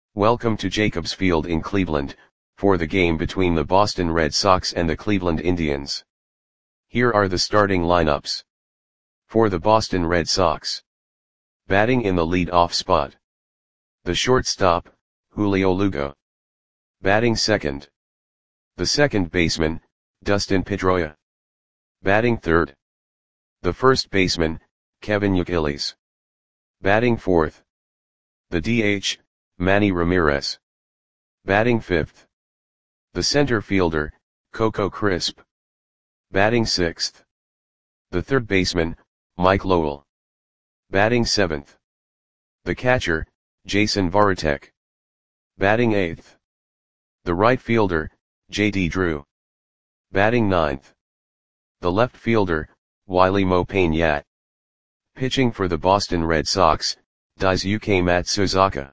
Welcome to Jacobs Field in Cleveland, for the game between the Boston Red Sox and the Cleveland Indians. Here are the starting lineups. For the Boston Red Sox. Batting in the lead-off spot. The shortstop, Julio Lugo. Batting second. The second baseman, Dustin Pedroia. Batting third. The first baseman, Kevin Youkilis. Batting fourth. The DH, Manny Ramirez. Batting fifth. The center fielder, Coco Crisp. Batting sixth. The third baseman, Mike Lowell. Batting seventh. The catcher, Jason Varitek. Batting eighth. The right fielder, J.D. Drew. Batting ninth. The left fielder, Wily Mo Payne. Pitching for the Boston Red Sox, Daisuke Matsuzaka.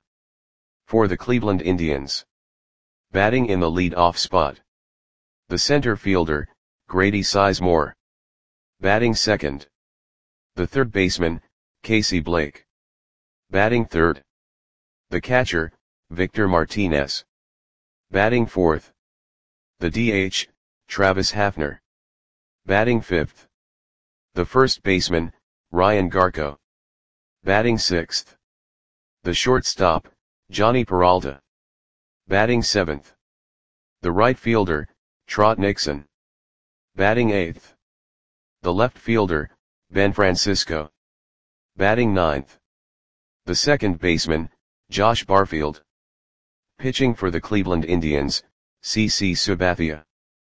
For the Cleveland Indians. Batting in the lead-off spot. The center fielder, Grady Sizemore. Batting second. The third baseman, Casey Blake. Batting third. The catcher, Victor Martinez. Batting fourth. The DH, Travis Hafner. Batting fifth. The first baseman, Ryan Garko. Batting sixth. The shortstop, Johnny Peralta. Batting seventh. The right fielder, Trot Nixon. Batting eighth. The left fielder, Ben Francisco. Batting ninth. The second baseman, Josh Barfield. Pitching for the Cleveland Indians, CC Sabathia.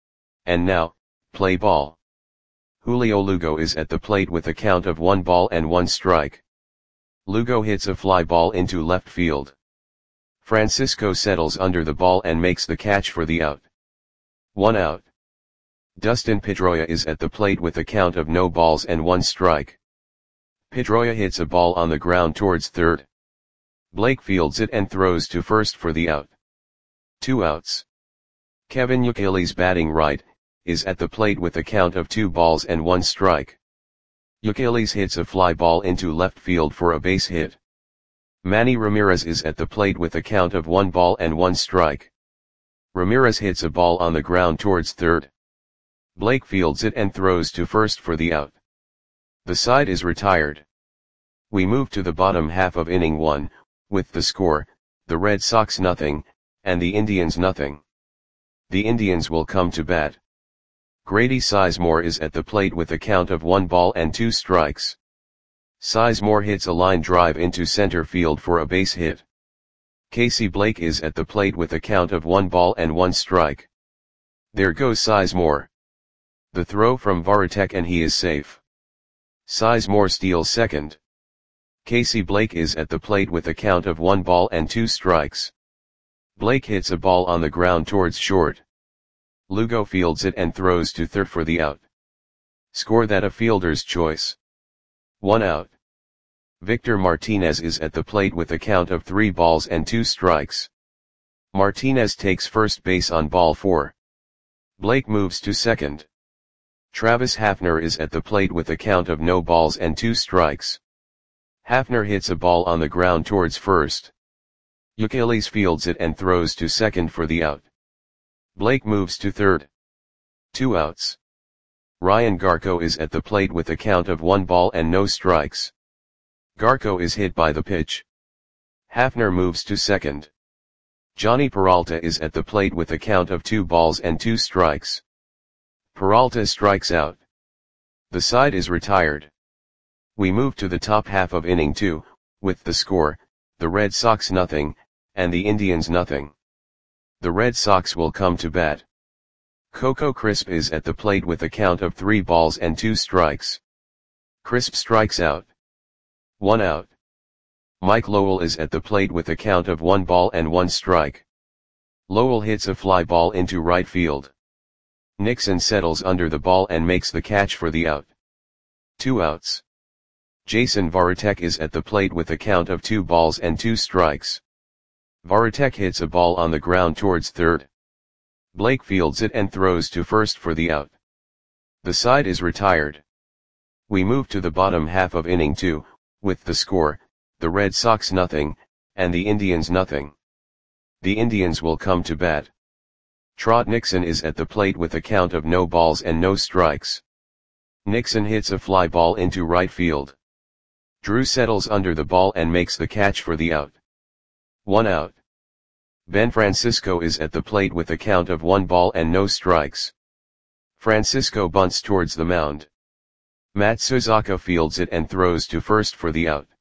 And now, play ball. Julio Lugo is at the plate with a count of 1 strike. Lugo hits a fly ball into left field. Francisco settles under the ball and makes the catch for the out. 1 out. Dustin Pedroia is at the plate with a count of 0 strike. Pedroia hits a ball on the ground towards third. Blake fields it and throws to first for the out. 2 outs. Kevin Youkilis, batting right, is at the plate with a count of 2 strike. Youkilis hits a fly ball into left field for a base hit. Manny Ramirez is at the plate with a count of 1 strike. Ramirez hits a ball on the ground towards third. Blake fields it and throws to first for the out. The side is retired. We move to the bottom half of inning 1, with the score, the Red Sox 0, and the Indians 0. The Indians will come to bat. Grady Sizemore is at the plate with a count of 1 strikes. Sizemore hits a line drive into center field for a base hit. Casey Blake is at the plate with a count of 1 strike. There goes Sizemore. The throw from Varitek and he is safe. Sizemore steals second. Casey Blake is at the plate with a count of 1 strikes. Blake hits a ball on the ground towards short. Lugo fields it and throws to third for the out. Score that a fielder's choice. 1 out. Victor Martinez is at the plate with a count of 3 strikes. Martinez takes first base on ball 4. Blake moves to second. Travis Hafner is at the plate with a count of 0 strikes. Hafner hits a ball on the ground towards first. Youkilis fields it and throws to second for the out. Blake moves to third. 2 outs. Ryan Garko is at the plate with a count of 1 strikes. Garko is hit by the pitch. Hafner moves to second. Johnny Peralta is at the plate with a count of 2 strikes. Peralta strikes out. The side is retired. We move to the top half of inning 2, with the score, the Red Sox 0, and the Indians 0. The Red Sox will come to bat. Coco Crisp is at the plate with a count of 3 strikes. Crisp strikes out. 1 out. Mike Lowell is at the plate with a count of 1 strike. Lowell hits a fly ball into right field. Nixon settles under the ball and makes the catch for the out. 2 outs. Jason Varitek is at the plate with a count of 2 strikes. Varitek hits a ball on the ground towards third. Blake fields it and throws to first for the out. The side is retired. We move to the bottom half of inning 2, with the score, the Red Sox 0, and the Indians 0. The Indians will come to bat. Trot Nixon is at the plate with a count of no balls and no strikes. Nixon hits a fly ball into right field. Drew settles under the ball and makes the catch for the out. 1 out. Ben Francisco is at the plate with a count of 1 ball and no strikes. Francisco bunts towards the mound. Matsuzaka fields it and throws to first for the out.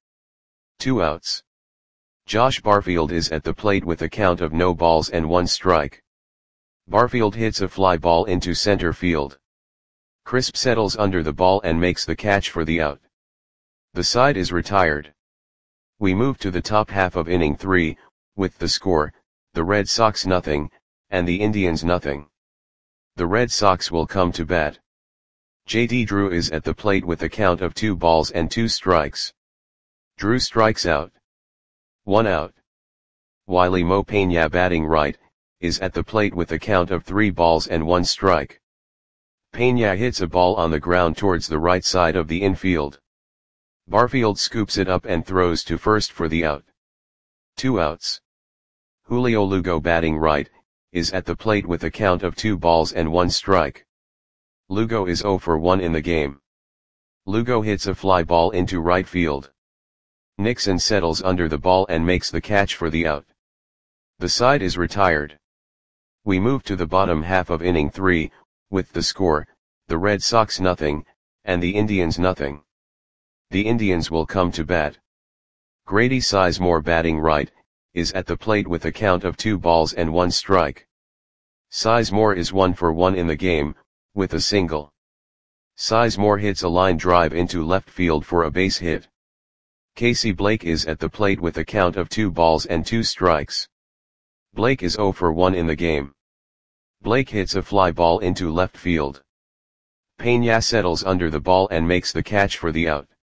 2 outs. Josh Barfield is at the plate with a count of no balls and 1 strike. Barfield hits a fly ball into center field. Crisp settles under the ball and makes the catch for the out. The side is retired. We move to the top half of inning 3, with the score, the Red Sox nothing, and the Indians nothing. The Red Sox will come to bat. J.D. Drew is at the plate with a count of 2 balls and 2 strikes. Drew strikes out. 1 out. Wiley Mo Peña, batting right, is at the plate with a count of 3 balls and 1 strike. Peña hits a ball on the ground towards the right side of the infield. Barfield scoops it up and throws to first for the out. 2 outs. Julio Lugo, batting right, is at the plate with a count of 2 balls and 1 strike. Lugo is 0 for 1 in the game. Lugo hits a fly ball into right field. Nixon settles under the ball and makes the catch for the out. The side is retired. We move to the bottom half of inning 3, with the score, the Red Sox nothing, and the Indians nothing. The Indians will come to bat. Grady Sizemore, batting right, is at the plate with a count of 2 balls and 1 strike. Sizemore is 1 for 1 in the game, with a single. Sizemore hits a line drive into left field for a base hit. Casey Blake is at the plate with a count of 2 balls and 2 strikes. Blake is 0 for 1 in the game. Blake hits a fly ball into left field. Peña settles under the ball and makes the catch for the out.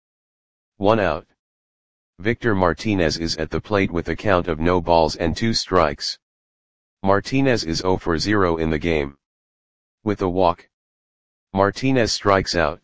1 out. Victor Martinez is at the plate with a count of no balls and 2 strikes. Martinez is 0 for 0 in the game. With a walk, Martinez strikes out.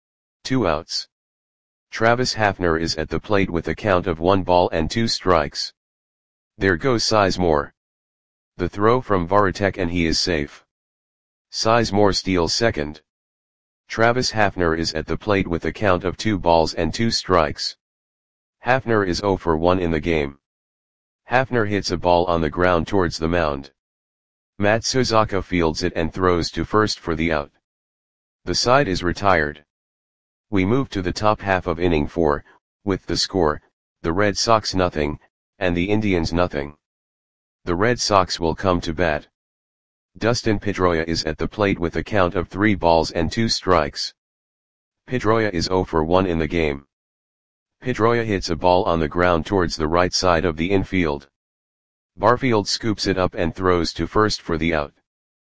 2 outs. Travis Hafner is at the plate with a count of 1 ball and 2 strikes. There goes Sizemore. The throw from Varitek and he is safe. Sizemore steals second. Travis Hafner is at the plate with a count of 2 balls and 2 strikes. Hafner is 0 for 1 in the game. Hafner hits a ball on the ground towards the mound. Matsuzaka fields it and throws to first for the out. The side is retired. We move to the top half of inning 4, with the score, the Red Sox nothing, and the Indians nothing. The Red Sox will come to bat. Dustin Pedroia is at the plate with a count of 3 balls and 2 strikes. Pedroia is 0 for 1 in the game. Pedroia hits a ball on the ground towards the right side of the infield. Barfield scoops it up and throws to first for the out.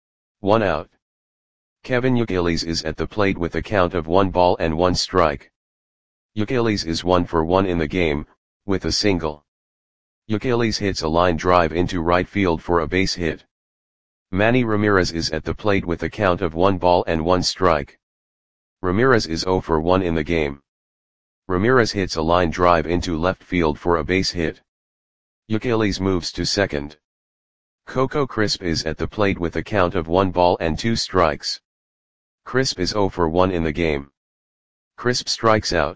1 out. Kevin Youkilis is at the plate with a count of 1 ball and 1 strike. Youkilis is 1 for 1 in the game, with a single. Youkilis hits a line drive into right field for a base hit. Manny Ramirez is at the plate with a count of 1 ball and 1 strike. Ramirez is 0 for 1 in the game. Ramirez hits a line drive into left field for a base hit. Youkilis moves to second. Coco Crisp is at the plate with a count of 1 ball and 2 strikes. Crisp is 0 for 1 in the game. Crisp strikes out.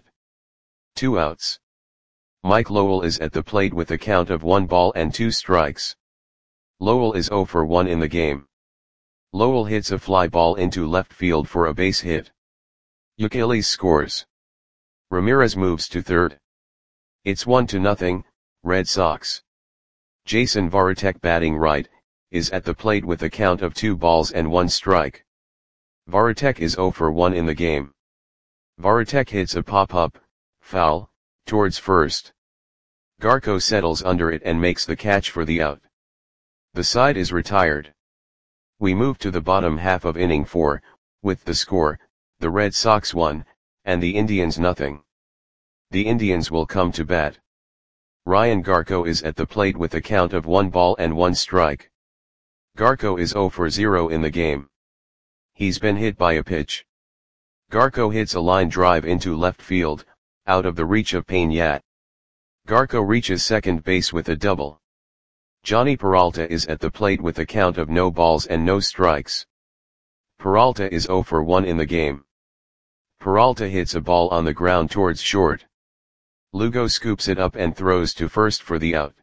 2 outs. Mike Lowell is at the plate with a count of 1 ball and 2 strikes. Lowell is 0 for 1 in the game. Lowell hits a fly ball into left field for a base hit. Youkilis scores. Ramirez moves to third. It's 1-0, Red Sox. Jason Varitek, batting right, is at the plate with a count of 2 balls and 1 strike. Varitek is 0 for 1 in the game. Varitek hits a pop-up, foul, towards first. Garco settles under it and makes the catch for the out. The side is retired. We move to the bottom half of inning 4, with the score, the Red Sox 1, and the Indians nothing. The Indians will come to bat. Ryan Garco is at the plate with a count of 1 ball and 1 strike. Garco is 0 for 0 in the game. He's been hit by a pitch. Garco hits a line drive into left field, out of the reach of Peña. Garco reaches second base with a double. Johnny Peralta is at the plate with a count of no balls and no strikes. Peralta is 0 for 1 in the game. Peralta hits a ball on the ground towards short. Lugo scoops it up and throws to first for the out.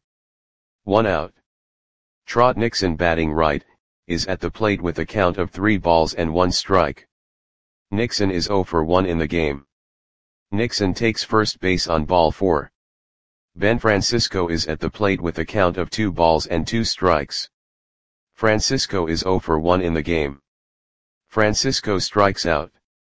1 out. Trot Nixon, batting right, is at the plate with a count of 3 balls and 1 strike. Nixon is 0 for 1 in the game. Nixon takes first base on ball 4. Ben Francisco is at the plate with a count of 2 balls and 2 strikes. Francisco is 0 for 1 in the game. Francisco strikes out.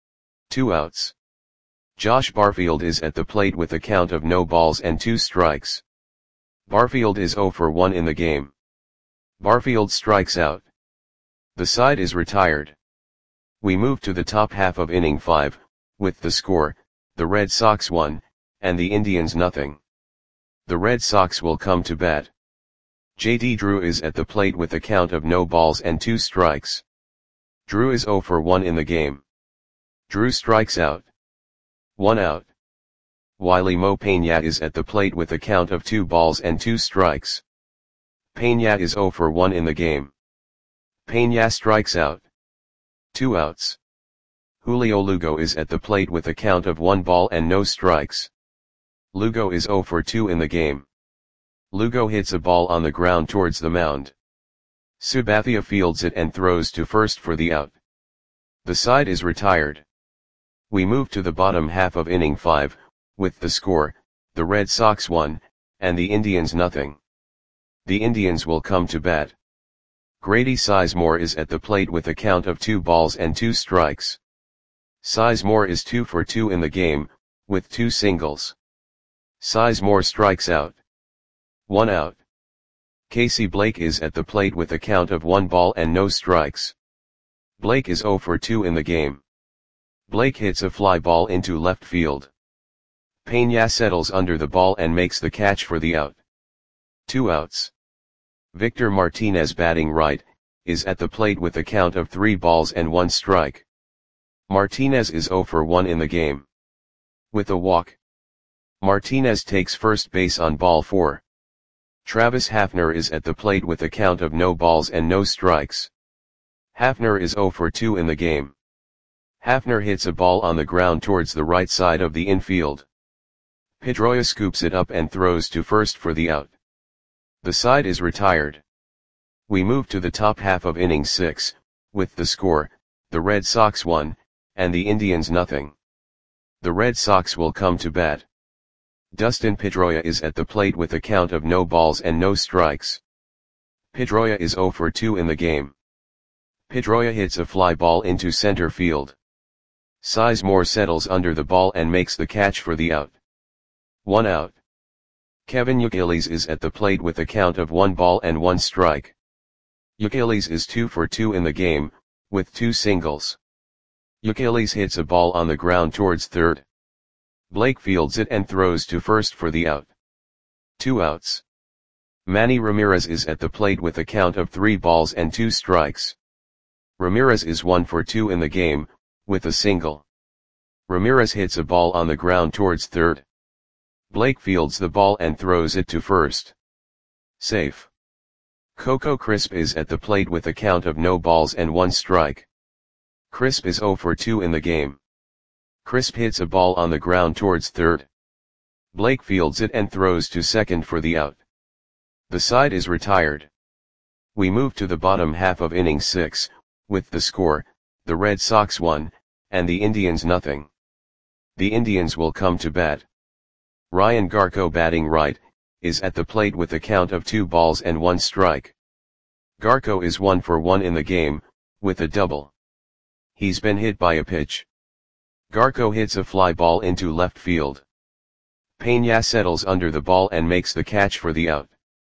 2 outs. Josh Barfield is at the plate with a count of no balls and 2 strikes. Barfield is 0 for 1 in the game. Barfield strikes out. The side is retired. We move to the top half of inning 5, with the score, the Red Sox 1, and the Indians nothing. The Red Sox will come to bat. J.D. Drew is at the plate with a count of no balls and 2 strikes. Drew is 0 for 1 in the game. Drew strikes out. 1 out. Wiley Mo Peña is at the plate with a count of 2 balls and 2 strikes. Peña is 0 for 1 in the game. Peña strikes out. 2 outs. Julio Lugo is at the plate with a count of 1 ball and no strikes. Lugo is 0 for 2 in the game. Lugo hits a ball on the ground towards the mound. Sabathia fields it and throws to first for the out. The side is retired. We move to the bottom half of inning 5, with the score, the Red Sox 1, and the Indians nothing. The Indians will come to bat. Grady Sizemore is at the plate with a count of 2 balls and 2 strikes. Sizemore is 2 for 2 in the game, with 2 singles. Sizemore strikes out. 1 out. Casey Blake is at the plate with a count of 1 ball and no strikes. Blake is 0 for 2 in the game. Blake hits a fly ball into left field. Peña settles under the ball and makes the catch for the out. 2 outs. Victor Martinez, batting right, is at the plate with a count of 3 balls and 1 strike. Martinez is 0 for 1 in the game. With a walk, Martinez takes first base on ball 4. Travis Hafner is at the plate with a count of no balls and no strikes. Hafner is 0 for 2 in the game. Hafner hits a ball on the ground towards the right side of the infield. Pedroia scoops it up and throws to first for the out. The side is retired. We move to the top half of inning 6, with the score, the Red Sox 1, and the Indians nothing. The Red Sox will come to bat. Dustin Pedroia is at the plate with a count of no balls and no strikes. Pedroia is 0 for 2 in the game. Pedroia hits a fly ball into center field. Sizemore settles under the ball and makes the catch for the out. 1 out. Kevin Youkilis is at the plate with a count of 1 ball and 1 strike. Youkilis is 2 for 2 in the game, with 2 singles. Youkilis hits a ball on the ground towards third. Blake fields it and throws to first for the out. 2 outs. Manny Ramirez is at the plate with a count of 3 balls and 2 strikes. Ramirez is 1 for 2 in the game, with a single. Ramirez hits a ball on the ground towards third. Blake fields the ball and throws it to first. Safe. Coco Crisp is at the plate with a count of no balls and 1 strike. Crisp is 0 for 2 in the game. Crisp hits a ball on the ground towards third. Blake fields it and throws to second for the out. The side is retired. We move to the bottom half of inning 6, with the score, the Red Sox 1, and the Indians nothing. The Indians will come to bat. Ryan Garco, batting right, is at the plate with a count of 2 balls and 1 strike. Garco is 1 for 1 in the game, with a double. He's been hit by a pitch. Garco hits a fly ball into left field. Peña settles under the ball and makes the catch for the out.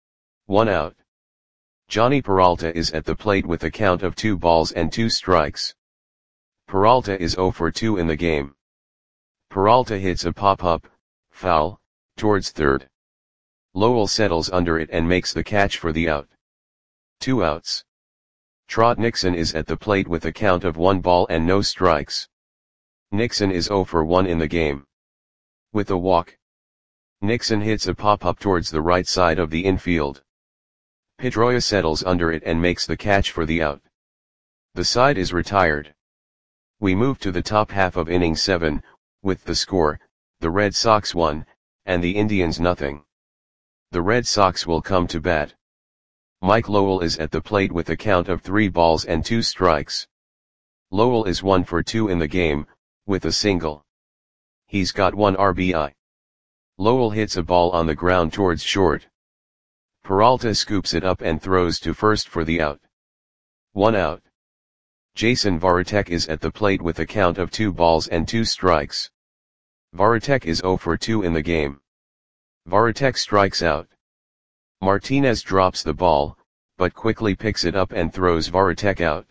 1 out. Johnny Peralta is at the plate with a count of 2 balls and 2 strikes. Peralta is 0 for 2 in the game. Peralta hits a pop-up, foul, towards third. Lowell settles under it and makes the catch for the out. 2 outs. Trot Nixon is at the plate with a count of 1 ball and no strikes. Nixon is 0 for 1 in the game. With a walk, Nixon hits a pop-up towards the right side of the infield. Pedroia settles under it and makes the catch for the out. The side is retired. We move to the top half of inning 7, with the score, the Red Sox 1, and the Indians nothing. The Red Sox will come to bat. Mike Lowell is at the plate with a count of 3 balls and 2 strikes. Lowell is 1 for 2 in the game, with a single. He's got 1 RBI. Lowell hits a ball on the ground towards short. Peralta scoops it up and throws to first for the out. 1 out. Jason Varitek is at the plate with a count of 2 balls and 2 strikes. Varitek is 0 for 2 in the game. Varitek strikes out. Martinez drops the ball, but quickly picks it up and throws Varitek out.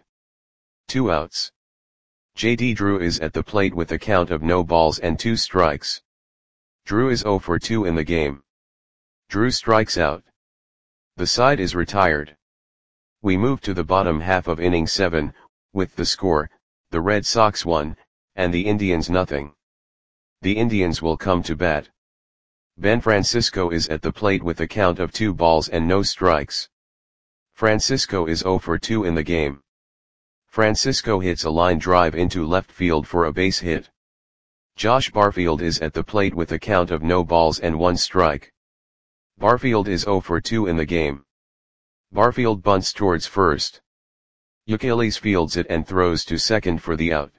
2 outs. J.D. Drew is at the plate with a count of no balls and 2 strikes. Drew is 0 for 2 in the game. Drew strikes out. The side is retired. We move to the bottom half of inning 7, with the score, the Red Sox 1, and the Indians nothing. The Indians will come to bat. Ben Francisco is at the plate with a count of 2 balls and no strikes. Francisco is 0 for 2 in the game. Francisco hits a line drive into left field for a base hit. Josh Barfield is at the plate with a count of no balls and 1 strike. Barfield is 0 for 2 in the game. Barfield bunts towards first. Youkilis fields it and throws to second for the out.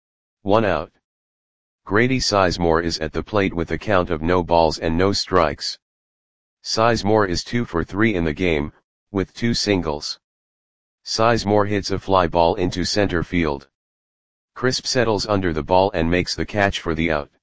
1 out. Grady Sizemore is at the plate with a count of no balls and no strikes. Sizemore is 2 for 3 in the game, with 2 singles. Sizemore hits a fly ball into center field. Crisp settles under the ball and makes the catch for the out.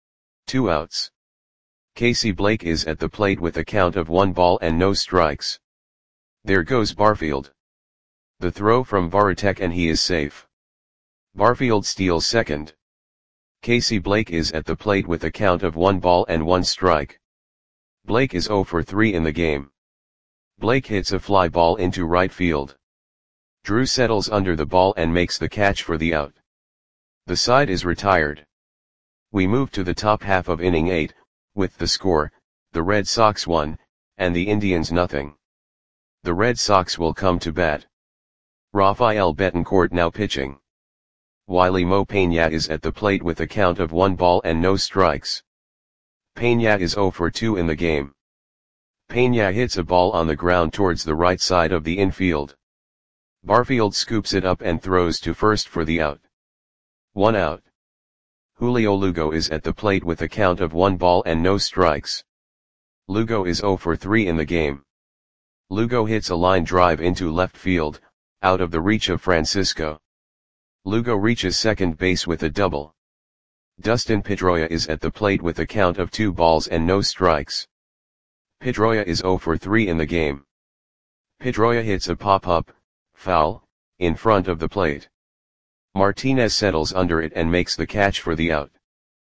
2 outs. Casey Blake is at the plate with a count of 1 ball and no strikes. There goes Barfield. The throw from Varitek and he is safe. Barfield steals second. Casey Blake is at the plate with a count of 1 ball and 1 strike. Blake is 0 for 3 in the game. Blake hits a fly ball into right field. Drew settles under the ball and makes the catch for the out. The side is retired. We move to the top half of inning 8, with the score, the Red Sox 1, and the Indians nothing. The Red Sox will come to bat. Rafael Betancourt now pitching. Wiley Mo Peña is at the plate with a count of 1 ball and no strikes. Peña is 0 for 2 in the game. Peña hits a ball on the ground towards the right side of the infield. Barfield scoops it up and throws to first for the out. 1 out. Julio Lugo is at the plate with a count of 1 ball and no strikes. Lugo is 0 for 3 in the game. Lugo hits a line drive into left field, out of the reach of Francisco. Lugo reaches second base with a double. Dustin Pedroia is at the plate with a count of 2 balls and no strikes. Pedroia is 0 for 3 in the game. Pedroia hits a pop-up, foul, in front of the plate. Martinez settles under it and makes the catch for the out.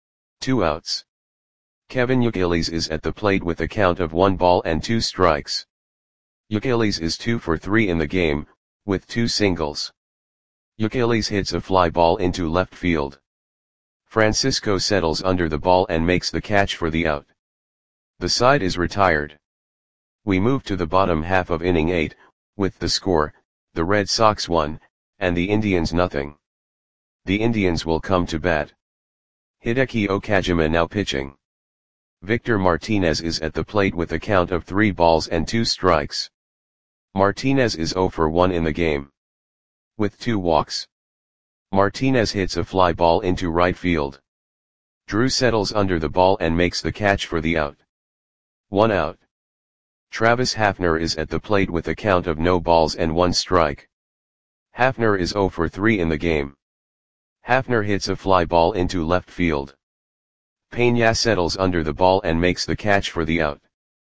2 outs. Kevin Youkilis is at the plate with a count of 1 ball and 2 strikes. Youkilis is 2 for 3 in the game, with 2 singles. Youkilis hits a fly ball into left field. Francisco settles under the ball and makes the catch for the out. The side is retired. We move to the bottom half of inning 8, with the score, the Red Sox 1, and the Indians nothing. The Indians will come to bat. Hideki Okajima now pitching. Victor Martinez is at the plate with a count of 3 balls and 2 strikes. Martinez is 0 for 1 in the game. With 2 walks. Martinez hits a fly ball into right field. Drew settles under the ball and makes the catch for the out. 1 out. Travis Hafner is at the plate with a count of no balls and 1 strike. Hafner is 0 for 3 in the game. Hafner hits a fly ball into left field. Peña settles under the ball and makes the catch for the out.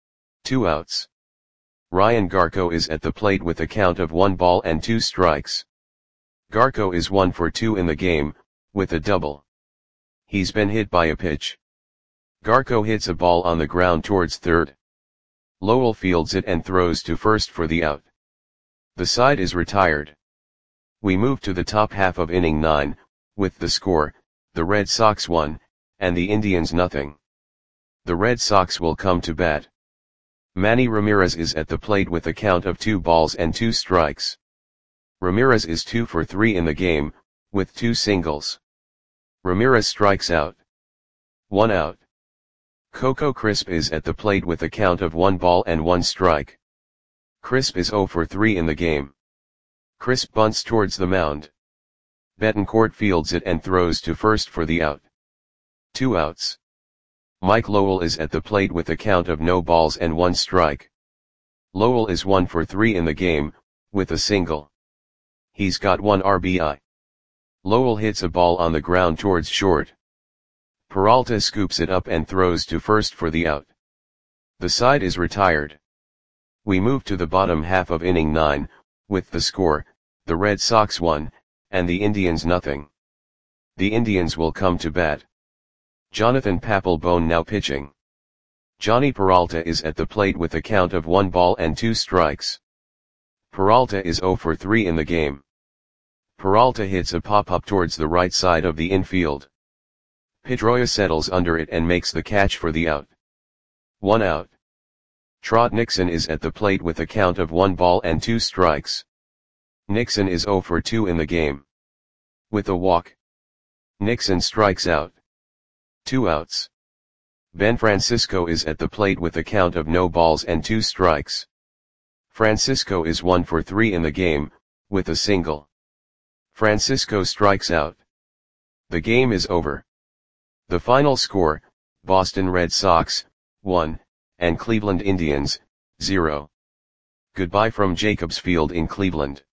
2 outs. Ryan Garco is at the plate with a count of 1 ball and 2 strikes. Garco is 1 for 2 in the game, with a double. He's been hit by a pitch. Garco hits a ball on the ground towards third. Lowell fields it and throws to first for the out. The side is retired. We move to the top half of inning 9, with the score, the Red Sox 1, and the Indians nothing. The Red Sox will come to bat. Manny Ramirez is at the plate with a count of 2 balls and 2 strikes. Ramirez is 2 for 3 in the game, with 2 singles. Ramirez strikes out. 1 out. Coco Crisp is at the plate with a count of 1 ball and 1 strike. Crisp is 0 for 3 in the game. Crisp bunts towards the mound. Betancourt fields it and throws to first for the out. 2 outs. Mike Lowell is at the plate with a count of no balls and 1 strike. Lowell is 1 for 3 in the game, with a single. He's got 1 RBI. Lowell hits a ball on the ground towards short. Peralta scoops it up and throws to first for the out. The side is retired. We move to the bottom half of inning 9, with the score, the Red Sox 1, and the Indians nothing. The Indians will come to bat. Jonathan Papelbon now pitching. Johnny Peralta is at the plate with a count of 1 ball and 2 strikes. Peralta is 0 for 3 in the game. Peralta hits a pop-up towards the right side of the infield. Pedroia settles under it and makes the catch for the out. 1 out. Trot Nixon is at the plate with a count of 1 ball and 2 strikes. Nixon is 0 for 2 in the game. With a walk, Nixon strikes out. 2 outs. Ben Francisco is at the plate with a count of no balls and 2 strikes. Francisco is 1 for 3 in the game, with a single. Francisco strikes out. The game is over. The final score, Boston Red Sox, 1, and Cleveland Indians, 0. Goodbye from Jacobs Field in Cleveland.